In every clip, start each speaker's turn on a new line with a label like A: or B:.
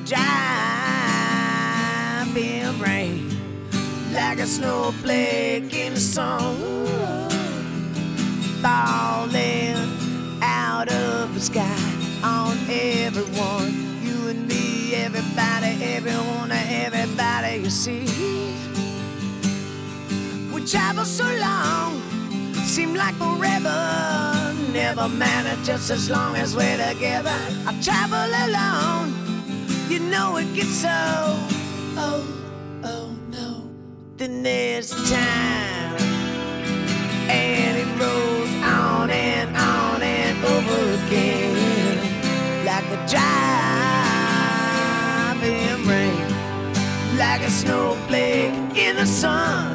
A: driving rain, like a snowflake in the sun, falling out of the sky on everyone, you and me, everybody, everyone, everybody you see. We travel so long, seem like forever, never matter just as long as we're together. I travel alone, you know it gets so, oh no. Then there's time, and it rolls on and over again, like a driving rain, like a snowflake in the sun,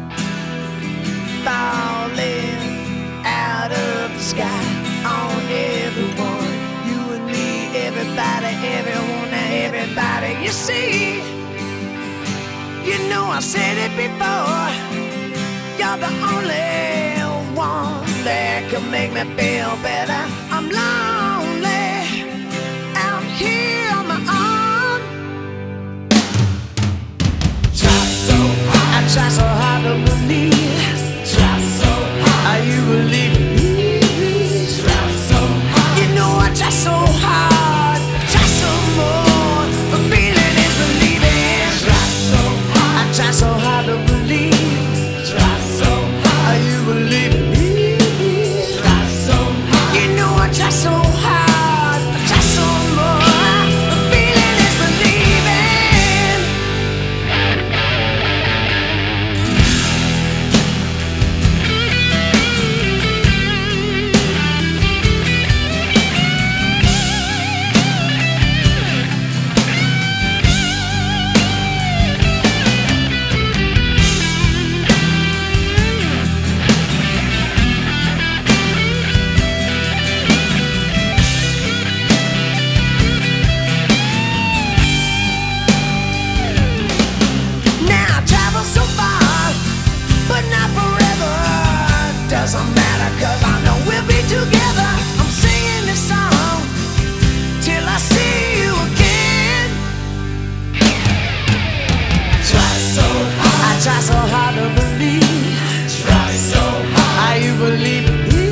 A: falling out of the sky on everyone, you and me, everybody, everyone, everybody you see. You know I said it before, you're the only one that can make me feel better. I'm lonely out here on my own. I try so hard to believe. Are you believing me? You know I try so hard, try so more, but feeling is believing. I try so hard to believe. Are you believing me? You know I try so hard, try so more, but feeling is believing. Doesn't matter, cause I know we'll be together. I'm singing this song till I see you again. I try so hard to believe. Are you believing me?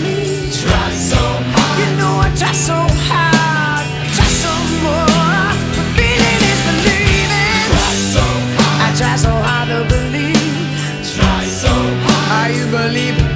A: You know I try so hard, try so more, but feeling is believing. I try so hard to believe. Are you believing?